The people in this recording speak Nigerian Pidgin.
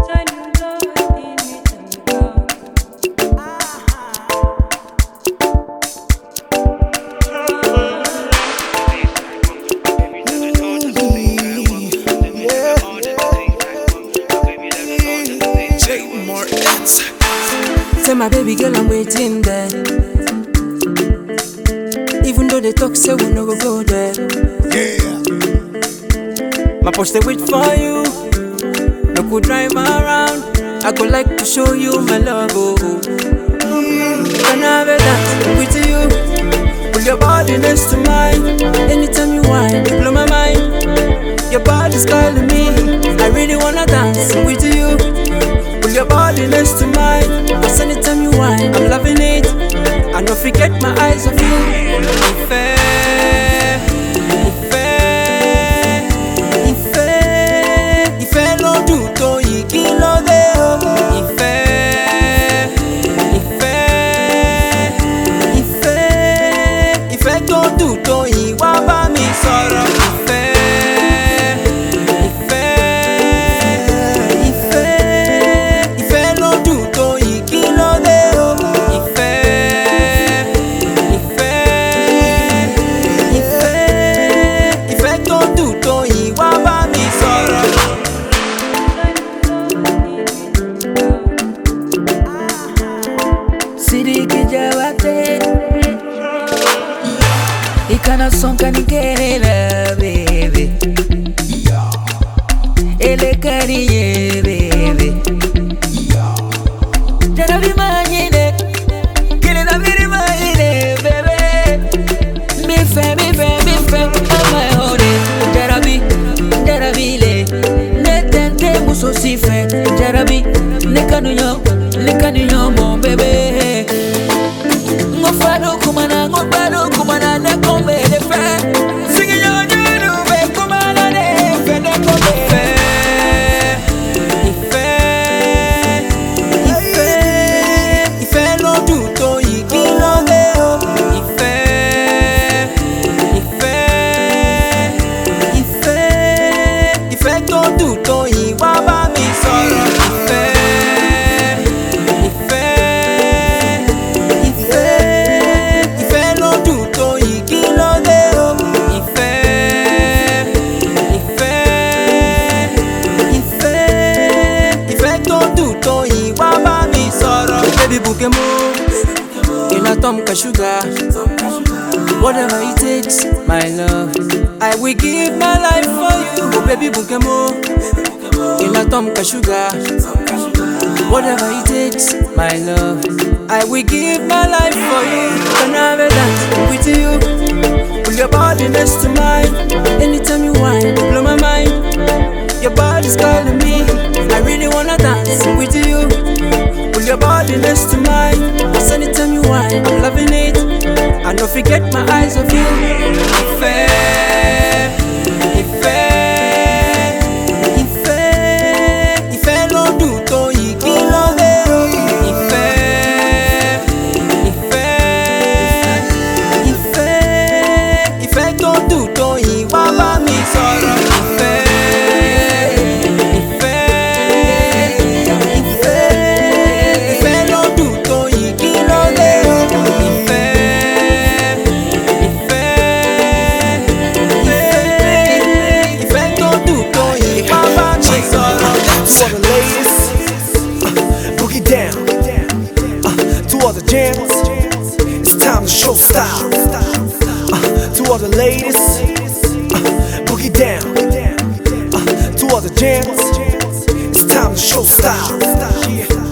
Say my baby girl, I'm waiting there. Even though they talk, say we no go there. Yeah. My push they wait for you. No could drive around. I could like to show you my love. Oh. Can I have a dance with you? Put your body next to mine. Anytime you whine, you blow my mind. Your body's calling me. I really wanna dance with you. Put your body next to mine. Cause anytime you whine, I'm loving it. I don't forget my eyes of you. Ìfẹ́ ló dùn tó yìí, kí ló dé o? Ìfẹ́ tó dùn tó yìí, wá bá mi sọ̀rọ̀. Ìfẹ́ ló dùn tó yìí, kí ló dé o? Ìfẹ́ tó dùn tó yìí, wá bá mi sọ̀rọ̀. Sidiki Jawate Ikana sonka nikerela baby Ele kariye baby Jara bi manyine Kile na biri manyine baby Mi fe Ama hore Jara bi le Netente muso si fe Jara bi Nekanu yo mon baby Ngofado kumana ne kombe de fe Sigi yo nyuru be kumana ne fe ne kombe Ìfẹ́ ló dùn tó yìí, kí ló dé o? Ìfẹ́ tó dùn tó yìí, wá bá mi sọ̀rọ̀. Ìfẹ́ ló dùn tó yìí, kí ló dé o? Ìfẹ́ tó dùn tó yìí, wá bá mi sọ̀rọ̀. Baby Bukemo, in a Tomka sugar. Whatever it takes, my love, I will give my life for you. Oh baby Bukemo, in a Tomka sugar. Whatever it takes, my love, I will give my life for you. Can I have a dance with you? Put your body next to mine. Anytime you whine, blow my mind. Your body's calling me. I really wanna dance with you. Put your body next to mine. Cause anytime you whine, I'm loving it. I don't forget my eyes of you. Ìfẹ́ ló dùn tó yìí, kí ló dé o? Ìfẹ́ tó dùn tó yìí, wá bá mi sọ̀rọ̀. Ìfẹ́ ló dùn tó yìí, kí ló dé o? Ìfẹ́ tó dùn tó yìí, wá bá mi sọ̀rọ̀. To all the ladies, boogie down. To all the gents, it's time to show style. To all the ladies, boogie down. To all the gents, it's time to show style.